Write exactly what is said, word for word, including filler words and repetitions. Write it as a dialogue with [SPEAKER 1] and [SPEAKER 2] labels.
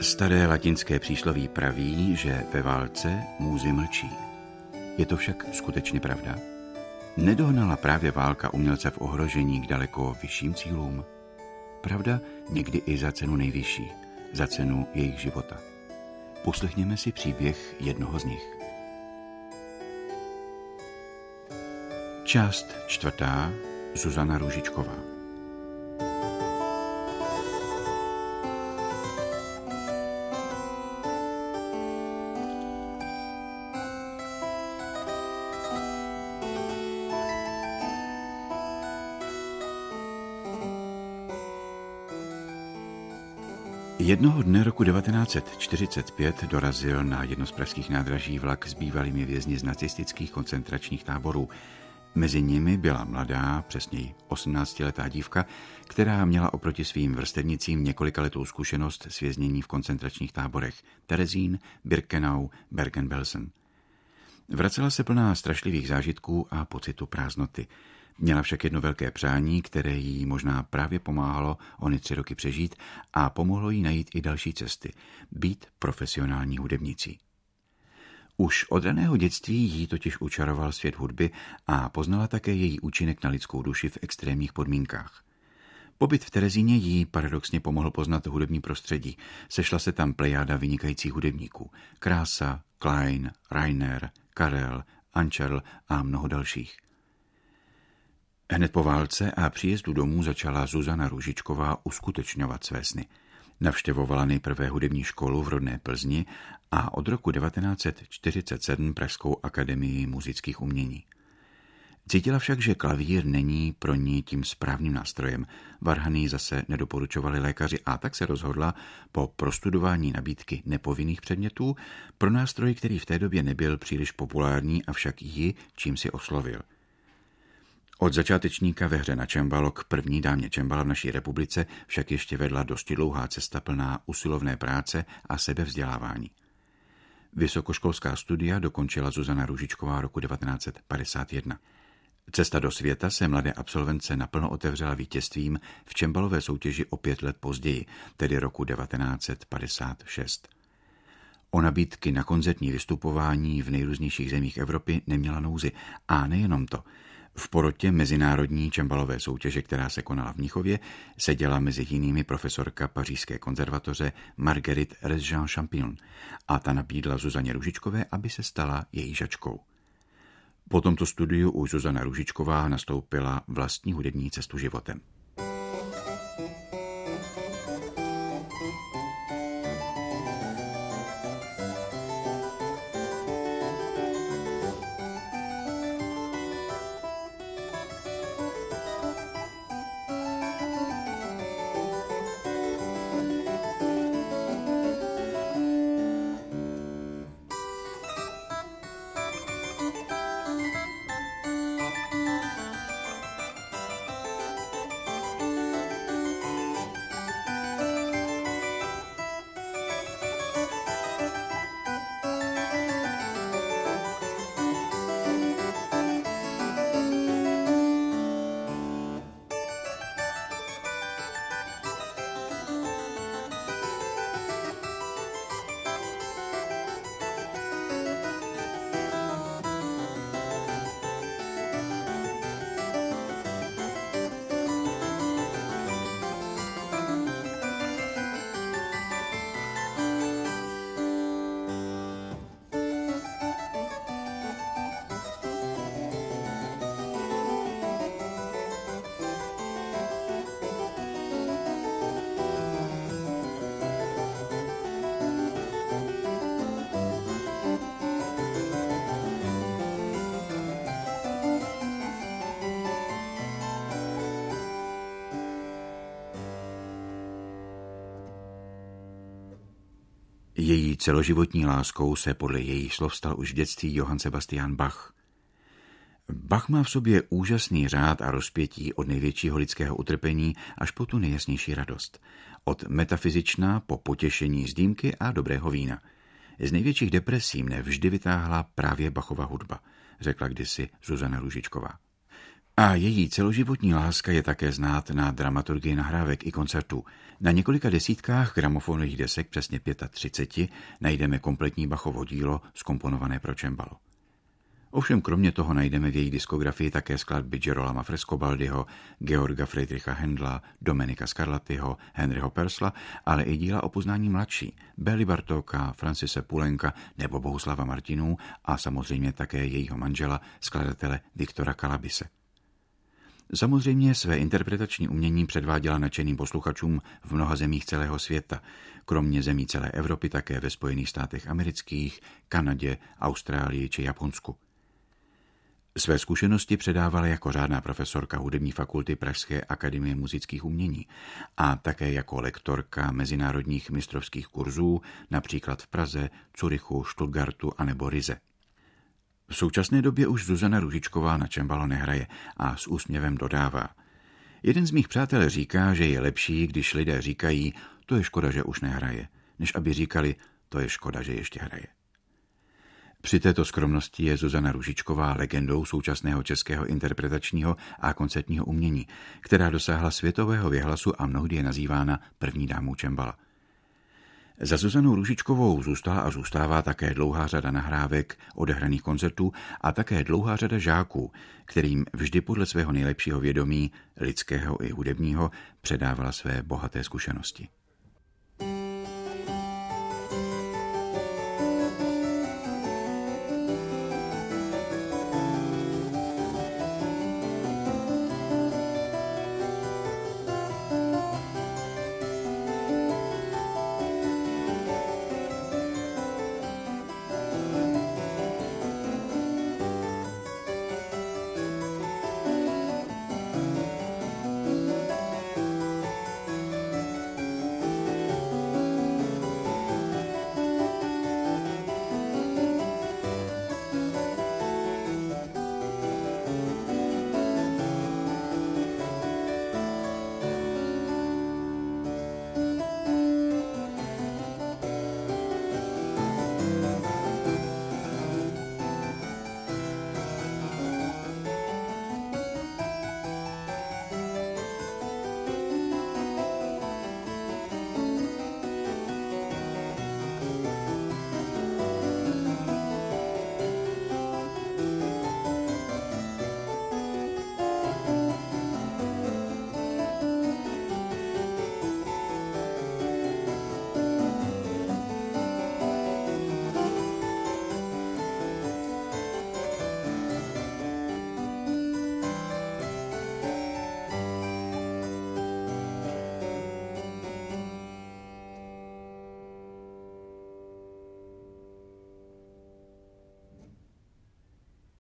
[SPEAKER 1] Staré latinské přísloví praví, že ve válce můzy mlčí. Je to však skutečně pravda? Nedohnala právě válka umělce v ohrožení k daleko vyšším cílům? Pravda někdy i za cenu nejvyšší, za cenu jejich života. Poslechněme si příběh jednoho z nich. Část čtvrtá. Zuzana Růžičková. Jednoho dne roku devatenáct set čtyřicet pět dorazil na jedno z pražských nádraží vlak s bývalými vězni z nacistických koncentračních táborů. Mezi nimi byla mladá, přesněji osmnáctiletá dívka, která měla oproti svým vrstevnicím několikaletou zkušenost s věznění v koncentračních táborech Terezín, Birkenau, Bergen-Belsen. Vracela se plná strašlivých zážitků a pocitu prázdnoty. Měla však jedno velké přání, které jí možná právě pomáhalo ony tři roky přežít a pomohlo jí najít i další cesty – být profesionální hudebnicí. Už od raného dětství jí totiž učaroval svět hudby a poznala také její účinek na lidskou duši v extrémních podmínkách. Pobyt v Terezíně jí paradoxně pomohl poznat hudební prostředí. Sešla se tam plejáda vynikajících hudebníků – Krása, Klein, Rainer, Karel, Ančerl a mnoho dalších. Hned po válce a příjezdu domů začala Zuzana Růžičková uskutečňovat své sny. Navštěvovala nejprve hudební školu v rodné Plzni a od roku devatenáct set čtyřicet sedm Pražskou akademii muzických umění. Cítila však, že klavír není pro ní tím správným nástrojem. Varhany zase nedoporučovali lékaři a tak se rozhodla po prostudování nabídky nepovinných předmětů pro nástroj, který v té době nebyl příliš populární, avšak ji čím si oslovil. Od začátečníka ve hře na čembalo k první dámě čembala v naší republice však ještě vedla dosti dlouhá cesta plná usilovné práce a sebevzdělávání. Vysokoškolská studia dokončila Zuzana Růžičková roku devatenáct set padesát jedna. Cesta do světa se mladé absolventce naplno otevřela vítězstvím v čembalové soutěži o pět let později, tedy roku devatenáct set padesát šest. O nabídky na koncertní vystupování v nejrůznějších zemích Evropy neměla nouzy a nejenom to. V porotě mezinárodní čembalové soutěže, která se konala v Mnichově, seděla mezi jinými profesorka pařížské konzervatoře Marguerite Rezjean-Champignon a ta nabídla Zuzaně Růžičkové, aby se stala její žačkou. Po tomto studiu už Zuzana Růžičková nastoupila vlastní hudební cestu životem. Její celoživotní láskou se podle jejich slov stal už v dětství Johann Sebastian Bach. Bach má v sobě úžasný řád a rozpětí od největšího lidského utrpení až po tu nejjasnější radost. Od metafyzičná po potěšení z dýmky a dobrého vína. Z největších depresí mne vždy vytáhla právě Bachova hudba, řekla kdysi Zuzana Růžičková. A její celoživotní láska je také znát na dramaturgii nahrávek i koncertů. Na několika desítkách gramofonových desek, přesně třicet pět, najdeme kompletní Bachovo dílo zkomponované pro čembalo. Ovšem kromě toho najdeme v její diskografii také skladby Girolama Frescobaldiho, Georga Friedricha Händla, Domenika Scarlattiho, Henryho Purcella, ale i díla o poznání mladší, Bély Bartóka, Francise Poulenca nebo Bohuslava Martinů a samozřejmě také jejího manžela, skladatele Viktora Kalabise. Samozřejmě své interpretační umění předváděla nadšeným posluchačům v mnoha zemích celého světa, kromě zemí celé Evropy také ve Spojených státech amerických, Kanadě, Austrálii či Japonsku. Své zkušenosti předávala jako řádná profesorka hudební fakulty Pražské akademie muzických umění a také jako lektorka mezinárodních mistrovských kurzů, například v Praze, Curychu, Stuttgartu anebo Rize. V současné době už Zuzana Růžičková na čembalo nehraje a s úsměvem dodává. Jeden z mých přátel říká, že je lepší, když lidé říkají, to je škoda, že už nehraje, než aby říkali, to je škoda, že ještě hraje. Při této skromnosti je Zuzana Růžičková legendou současného českého interpretačního a koncertního umění, která dosáhla světového věhlasu a mnohdy je nazývána první dámou čembala. Za Zuzanou Růžičkovou zůstala a zůstává také dlouhá řada nahrávek, odehraných koncertů a také dlouhá řada žáků, kterým vždy podle svého nejlepšího vědomí, lidského i hudebního, předávala své bohaté zkušenosti.